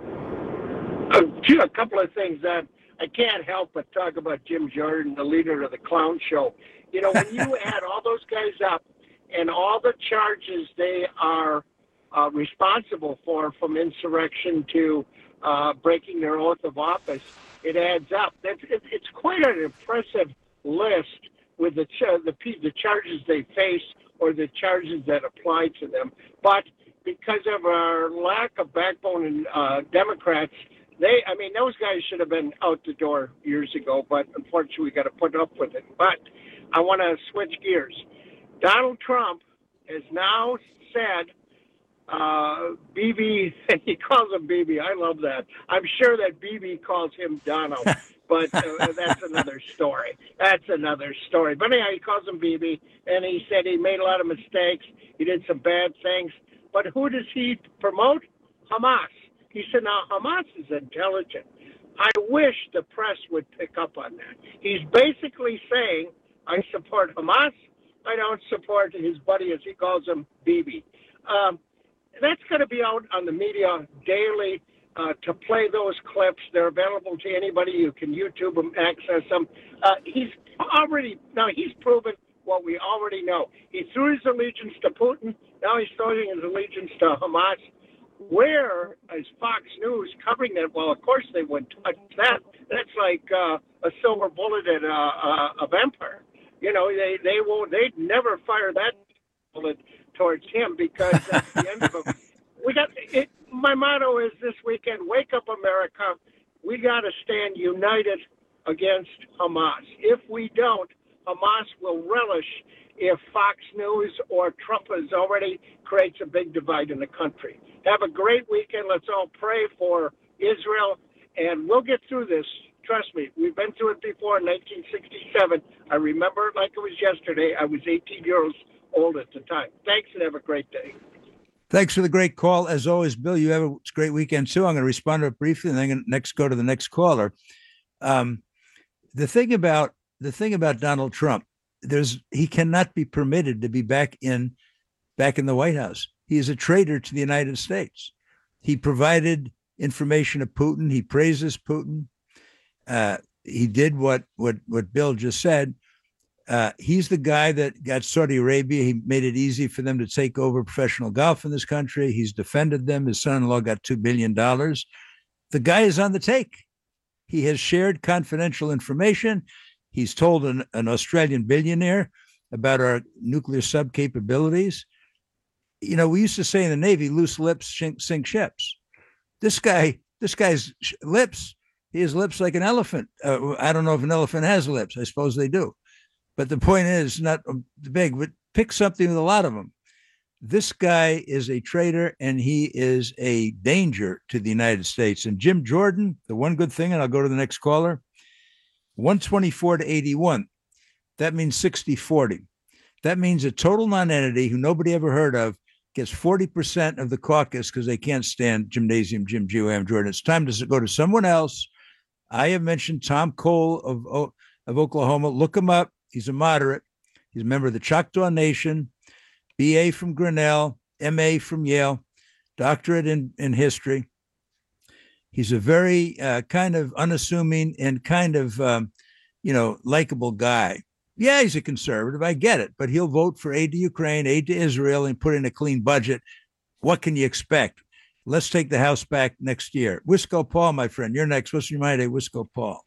Uh, a couple of things that I can't help but talk about Jim Jordan, the leader of the clown show. You know, when you add all those guys up and all the charges they are uh, responsible for, from insurrection to uh, breaking their oath of office, it adds up. That's, it, it's quite an impressive list with the, ch- the the charges they face or the charges that apply to them. But because of our lack of backbone in uh, Democrats, They, I mean, those guys should have been out the door years ago, but unfortunately we got to put up with it. But I want to switch gears. Donald Trump has now said, uh, B B, and he calls him B B. I love that. I'm sure that B B calls him Donald, but uh, that's another story. That's another story. But anyhow, he calls him B B, and he said he made a lot of mistakes. He did some bad things. But who does he promote? Hamas. He said, now, Hamas is intelligent. I wish the press would pick up on that. He's basically saying, I support Hamas. I don't support his buddy, as he calls him, B B. Um, that's going to be out on the media daily uh, to play those clips. They're available to anybody. You can YouTube them, access them. Uh, he's already, now he's proven what we already know. He threw his allegiance to Putin. Now he's throwing his allegiance to Hamas. Where is Fox News covering that? Well, of course they wouldn't touch that. That's like uh, a silver bullet at uh, uh, a vampire. You know, they they won't. They'd never fire that bullet towards him because that's the end of it. We got it. My motto is this weekend: wake up, America. We got to stand united against Hamas. If we don't, Hamas will relish if Fox News or Trump has already creates a big divide in the country. Have a great weekend. Let's all pray for Israel, and we'll get through this. Trust me, we've been through it before in nineteen sixty-seven. I remember it like it was yesterday. I was eighteen years old at the time. Thanks, and have a great day. Thanks for the great call. As always, Bill, you have a great weekend, too. I'm going to respond to it briefly, and then I'm going to next go to the next caller. Um, the thing about the thing about Donald Trump, there's he cannot be permitted to be back in back in the White House. He is a traitor to the United States. He provided information to Putin. He praises Putin. Uh, he did what what what Bill just said. Uh, he's the guy that got Saudi Arabia. He made it easy for them to take over professional golf in this country. He's defended them. His son-in-law got two billion dollars. The guy is on the take. He has shared confidential information. He's told an, an Australian billionaire about our nuclear sub capabilities. You know, we used to say in the Navy, loose lips sink ships. This guy, this guy's lips, he has lips like an elephant. Uh, I don't know if an elephant has lips. I suppose they do. But the point is not big, but pick something with a lot of them. This guy is a traitor, and he is a danger to the United States. And Jim Jordan, the one good thing, and I'll go to the next caller, one twenty-four to eighty-one. That means sixty forty. That means a total nonentity who nobody ever heard of gets forty percent of the caucus because they can't stand Gymnasium Jim G O M Jordan. It's time to go to someone else. I have mentioned Tom Cole of, of Oklahoma. Look him up. He's a moderate. He's a member of the Choctaw Nation. B A from Grinnell, M A from Yale, doctorate in, in history. He's a very uh, kind of unassuming and kind of, um, you know, likable guy. Yeah, he's a conservative. I get it. But he'll vote for aid to Ukraine, aid to Israel, and put in a clean budget. What can you expect? Let's take the House back next year. Wisco Paul, my friend, you're next. What's your mind, Wisco Paul?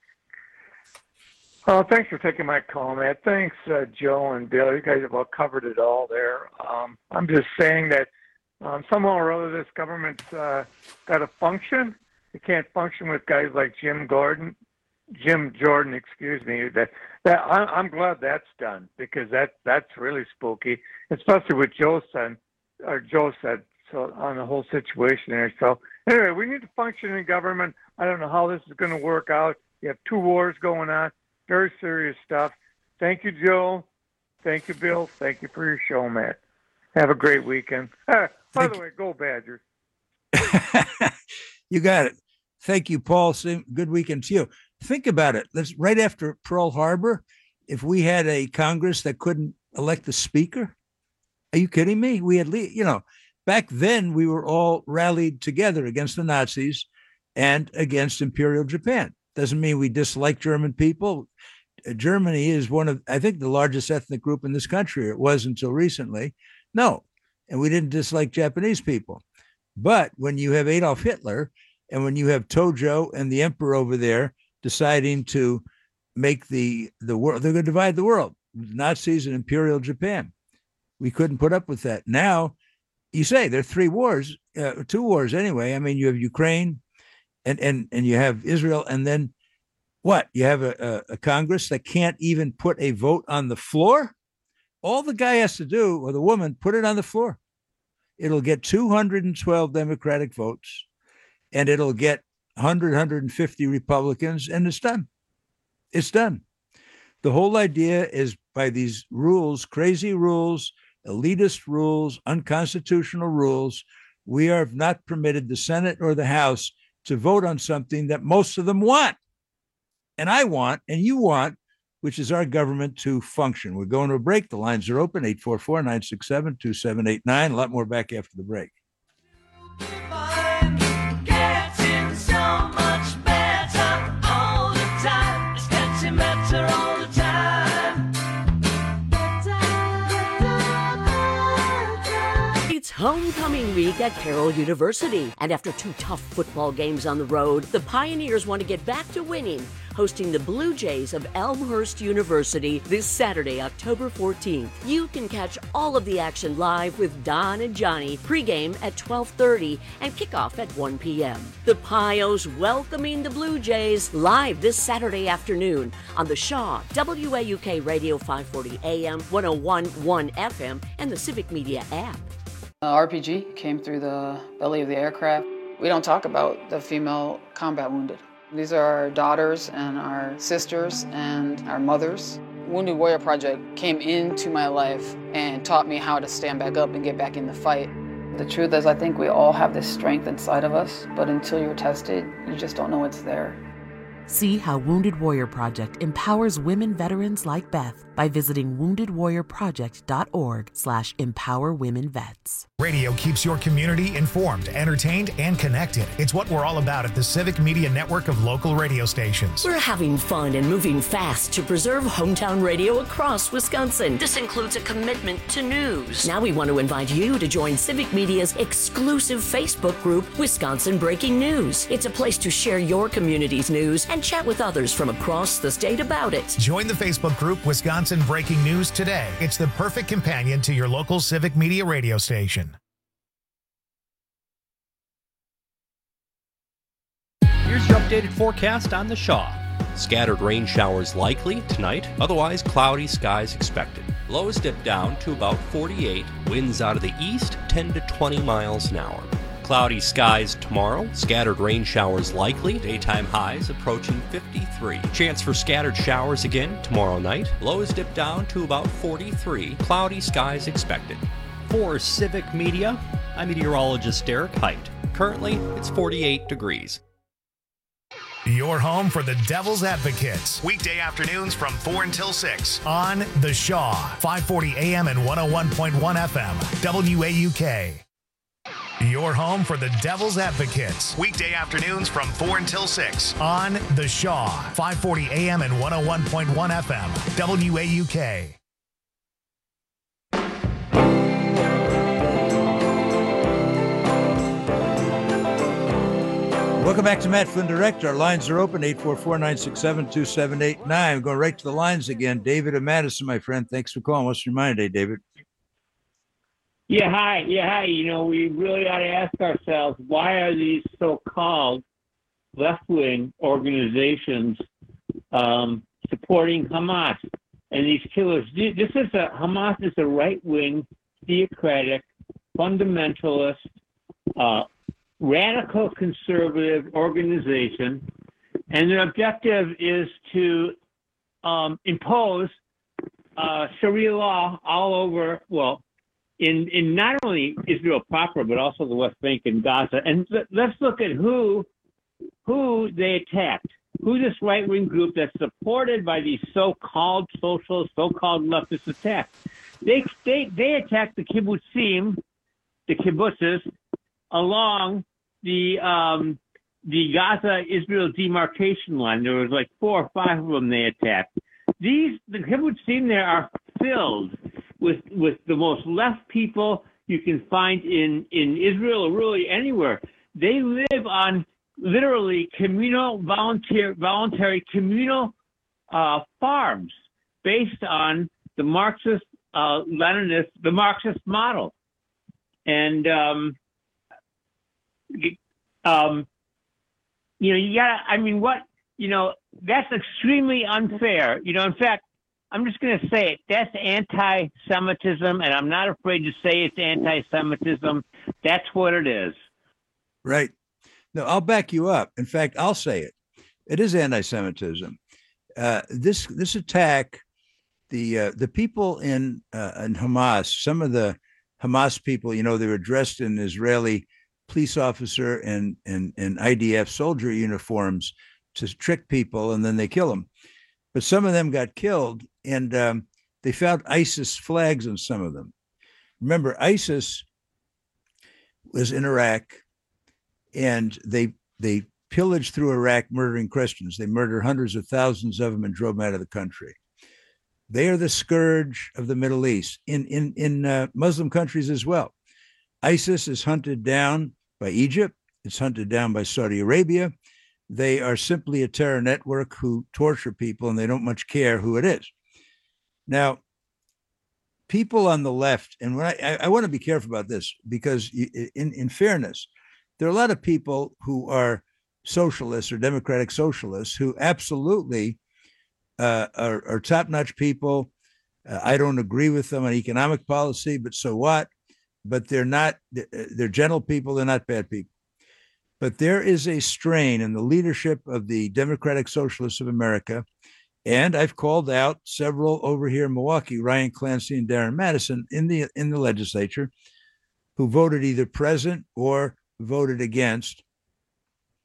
Oh, thanks for taking my call, man. Thanks, uh, Joe and Bill. You guys have all covered it all there. Um, I'm just saying that um, somehow or other this government's uh, got to function. It can't function with guys like Jim Gordon, Jim Jordan, excuse me. That that I, I'm glad that's done because that that's really spooky, especially what Joe said or Joe said so on the whole situation there. So anyway, we need to function in government. I don't know how this is going to work out. You have two wars going on. Very serious stuff. Thank you, Joe. Thank you, Bill. Thank you for your show, Matt. Have a great weekend. Ah, by Thank the way, go Badgers. You got it. Thank you, Paul. Same, good weekend to you. Think about it. Let's right after Pearl Harbor, if we had a Congress that couldn't elect the speaker, are you kidding me? We had, you know, back then we were all rallied together against the Nazis and against Imperial Japan. Doesn't mean we dislike German people. Germany is one of, I think, the largest ethnic group in this country. It was until recently. No, and we didn't dislike Japanese people. But when you have Adolf Hitler and when you have Tojo and the emperor over there deciding to make the, the world, they're going to divide the world, Nazis and Imperial Japan. We couldn't put up with that. Now, you say there are three wars, uh, two wars anyway. I mean, you have Ukraine, And, and and you have Israel, and then what? You have a, a, a Congress that can't even put a vote on the floor? All the guy has to do, or the woman, put it on the floor. It'll get two hundred twelve Democratic votes, and it'll get one hundred, one hundred fifty Republicans, and it's done. It's done. The whole idea is by these rules, crazy rules, elitist rules, unconstitutional rules, we are not permitted, the Senate or the House, to vote on something that most of them want. And I want, and you want, which is our government to function. We're going to a break. The lines are open, eight four four, nine six seven, two seven eight nine. A lot more back after the break. Getting so much better all the time. It's getting better all the time. It's homecoming week at Carroll University, and after two tough football games on the road, the Pioneers want to get back to winning, hosting the Blue Jays of Elmhurst University this Saturday, October fourteenth. You can catch all of the action live with Don and Johnny pregame at twelve thirty and kickoff at one p.m. The Pios welcoming the Blue Jays live this Saturday afternoon on the Shaw, W A U K Radio five forty A M, one oh one point one F M, and the Civic Media app. Uh, R P G came through the belly of the aircraft. We don't talk about the female combat wounded. These are our daughters and our sisters and our mothers. Wounded Warrior Project came into my life and taught me how to stand back up and get back in the fight. The truth is, I think we all have this strength inside of us, but until you're tested, you just don't know it's there. See how Wounded Warrior Project empowers women veterans like Beth by visiting wounded warrior project dot org slash empower women vets. Radio keeps your community informed, entertained, and connected. It's what we're all about at the Civic Media Network of local radio stations. We're having fun and moving fast to preserve hometown radio across Wisconsin. This includes a commitment to news. Now we want to invite you to join Civic Media's exclusive Facebook group, Wisconsin Breaking News. It's a place to share your community's news and chat with others from across the state about it. Join the Facebook group Wisconsin Breaking News today. It's the perfect companion to your local Civic Media radio station. Here's your updated forecast on the Shaw. Scattered rain showers likely tonight, otherwise cloudy skies expected. Lows dip down to about forty-eight, winds out of the east ten to twenty miles an hour. Cloudy skies tomorrow, scattered rain showers likely, daytime highs approaching fifty-three. Chance for scattered showers again tomorrow night, lows dip down to about forty-three, cloudy skies expected. For Civic Media, I'm meteorologist Derek Height. Currently, it's forty-eight degrees. Your home for the Devil's Advocates. Weekday afternoons from four until six on The Shaw, five forty A M and one oh one point one F M, W A U K. Your home for the Devil's Advocates. Weekday afternoons from four until six on The Shaw, five forty A M and one oh one point one F M, W A U K. Welcome back to Matt Flynn Direct. Our lines are open, eight four four, nine six seven, two seven eight nine. Going right to the lines again. David and Madison, my friend. Thanks for calling. What's your mind today, David? Yeah, hi. Yeah, hi. You know, we really ought to ask ourselves, why are these so-called left-wing organizations um, supporting Hamas and these killers? This is a, Hamas is a right-wing, theocratic, fundamentalist, uh, radical conservative organization, and their objective is to um, impose uh, Sharia law all over, well, in, in not only Israel proper, but also the West Bank and Gaza. And th- let's look at who who they attacked, who this right-wing group that's supported by these so-called socialist, so-called leftist attacked. They, they, they attacked the kibbutzim, the kibbutzes, along the um, the Gaza-Israel demarcation line. There was like four or five of them they attacked. These the kibbutzim there are filled with with the most left people you can find in, in Israel or really anywhere. They live on literally communal, volunteer, voluntary communal uh, farms based on the Marxist, uh, Leninist, the Marxist model. And um, Um, you know, you gotta, I mean, what, you know, that's extremely unfair. You know, in fact, I'm just going to say it. That's anti-Semitism, and I'm not afraid to say it's anti-Semitism. That's what it is. Right. No, I'll back you up. In fact, I'll say it. It is anti-Semitism. Uh, this this attack, the uh, the people in uh, in Hamas, some of the Hamas people, you know, they were dressed in Israeli police officer and, and, and I D F soldier uniforms to trick people, and then they kill them. But some of them got killed, and um, they found ISIS flags on some of them. Remember, ISIS was in Iraq, and they they pillaged through Iraq, murdering Christians. They murdered hundreds of thousands of them and drove them out of the country. They are the scourge of the Middle East, in, in, in uh, Muslim countries as well. ISIS is hunted down by Egypt. It's hunted down by Saudi Arabia. They are simply a terror network who torture people, and they don't much care who it is. Now, people on the left, and when I, I, I want to be careful about this, because in, in fairness, there are a lot of people who are socialists or democratic socialists who absolutely uh, are, are top-notch people. Uh, I don't agree with them on economic policy, but so what? But they're not, they're gentle people, they're not bad people. But there is a strain in the leadership of the Democratic Socialists of America. And I've called out several over here in Milwaukee, Ryan Clancy and Darren Madison in the in the legislature, who voted either present or voted against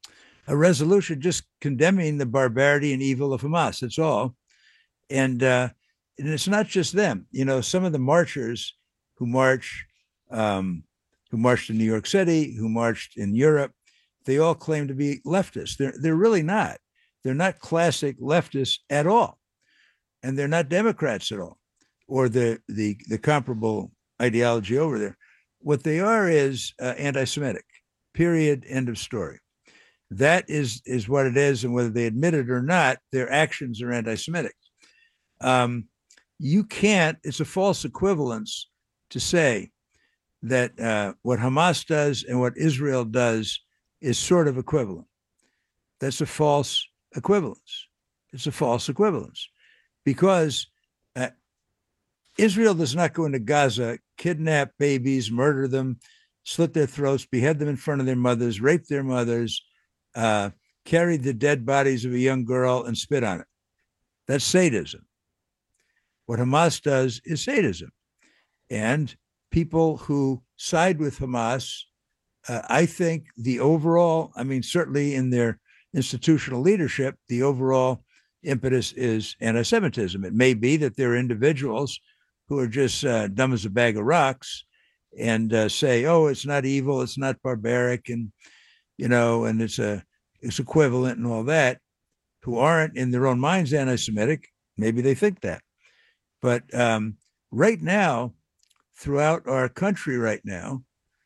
a resolution just condemning the barbarity and evil of Hamas. That's all. And, uh, and it's not just them. You know, some of the marchers who march, um, who marched in New York City, who marched in Europe, they all claim to be leftists. They're, they're really not. They're not classic leftists at all. And they're not Democrats at all, or the, the, the comparable ideology over there. What they are is uh, anti-Semitic, period, end of story. That is, is what it is. And whether they admit it or not, their actions are anti-Semitic. Um, you can't, it's a false equivalence to say that uh, what Hamas does and what Israel does is sort of equivalent. That's a false equivalence. It's a false equivalence because uh, Israel does not go into Gaza, kidnap babies, murder them, slit their throats, behead them in front of their mothers, rape their mothers, uh, carry the dead bodies of a young girl and spit on it. That's sadism. What Hamas does is sadism. And people who side with Hamas, uh, I think the overall, I mean, certainly in their institutional leadership, the overall impetus is anti-Semitism. It may be that there are individuals who are just uh, dumb as a bag of rocks and uh, say, oh, it's not evil, it's not barbaric, and, you know, and it's a it's equivalent and all that, who aren't in their own minds anti-Semitic. Maybe they think that. But um, right now, throughout our country right now,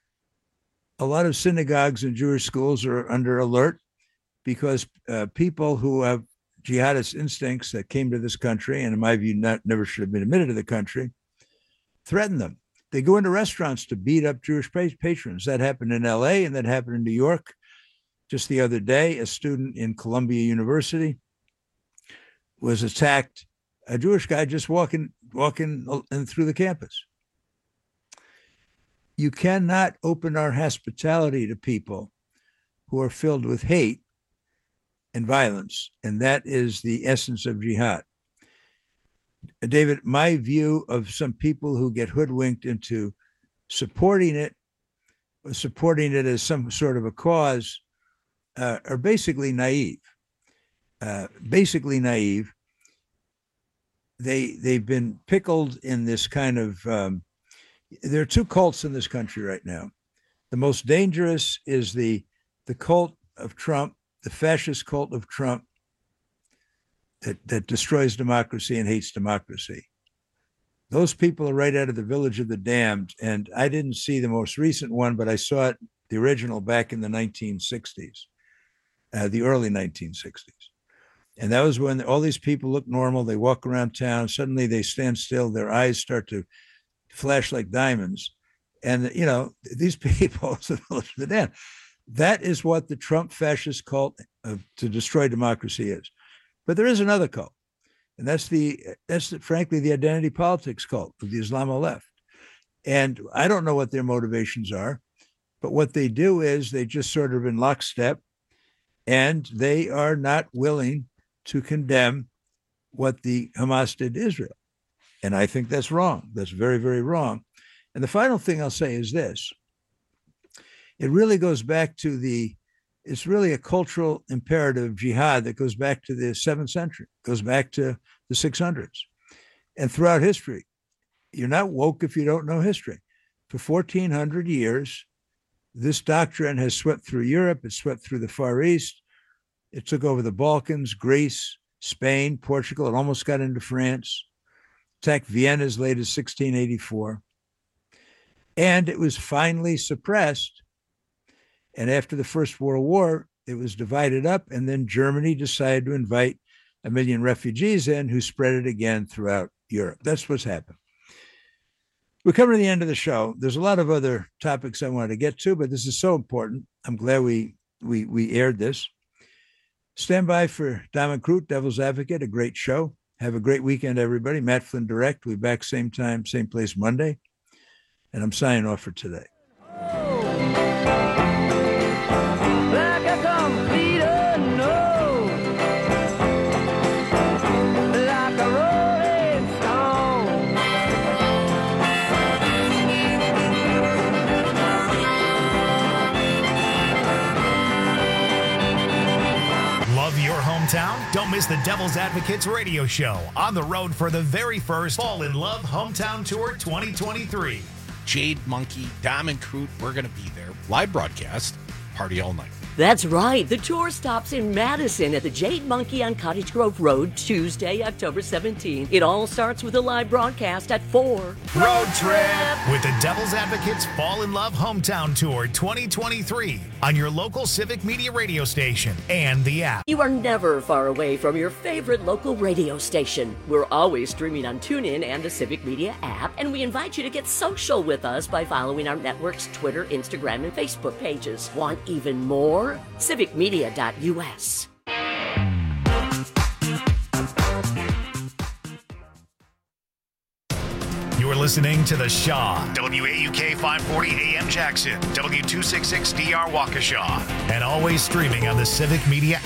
a lot of synagogues and Jewish schools are under alert because uh, people who have jihadist instincts that came to this country, and in my view, not, never should have been admitted to the country, threaten them. They go into restaurants to beat up Jewish patrons. That happened in L A and that happened in New York. Just the other day, a student in Columbia University was attacked, a Jewish guy just walking, walking in through the campus. You cannot open our hospitality to people who are filled with hate and violence, and that is the essence of jihad. David, my view of some people who get hoodwinked into supporting it, or supporting it as some sort of a cause, uh, are basically naive. Uh, basically naive. They they've been pickled in this kind of. Um, there are two cults in this country right now. The most dangerous is the the cult of Trump, the fascist cult of Trump, that, that destroys democracy and hates democracy. Those people are right out of the Village of the Damned. And I didn't see the most recent one, but I saw it, the original, back in the nineteen sixties, uh, the early nineteen sixties. And that was when all these people look normal. They walk around town. Suddenly they stand still. Their eyes start to flash like diamonds. And, you know, these people, it's the Village of the Damned. That is what the Trump fascist cult of, to destroy democracy is. But there is another cult, and that's the that's the, frankly the identity politics cult of the Islamo left. And I don't know what their motivations are, but what they do is they just sort of in lockstep, and they are not willing to condemn what the Hamas did to Israel. And I think that's wrong. That's very, very wrong. And the final thing I'll say is this. It really goes back to the, it's really a cultural imperative jihad that goes back to the seventh century, goes back to the six hundreds. And throughout history, you're not woke if you don't know history. For fourteen hundred years, this doctrine has swept through Europe, it swept through the Far East, it took over the Balkans, Greece, Spain, Portugal, it almost got into France, attacked Vienna as late as sixteen eighty-four. And it was finally suppressed. And after the First World War, it was divided up. And then Germany decided to invite a million refugees in who spread it again throughout Europe. That's what's happened. We're coming to the end of the show. There's a lot of other topics I wanted to get to, but this is so important. I'm glad we we we aired this. Stand by for Diamond Crute, Devil's Advocate, a great show. Have a great weekend, everybody. Matt Flynn Direct. We'll be back same time, same place Monday. And I'm signing off for today. Like a complete unknown, like a rolling stone. Don't miss the Devil's Advocates radio show on the road for the very first Fall in Love Hometown Tour twenty twenty-three. Jade Monkey, Diamond Crute, we're going to be there. Live broadcast, party all night. That's right. The tour stops in Madison at the Jade Monkey on Cottage Grove Road, Tuesday, October seventeenth. It all starts with a live broadcast at four. Road trip with the Devil's Advocates Fall in Love Hometown Tour twenty twenty-three on your local Civic Media radio station and the app. You are never far away from your favorite local radio station. We're always streaming on TuneIn and the Civic Media app, and we invite you to get social with us by following our network's Twitter, Instagram, and Facebook pages. Want even more? civic media dot u s. You're listening to The Shaw, W A U K five forty A M Jackson, W two sixty-six D R Waukesha, and always streaming on the Civic Media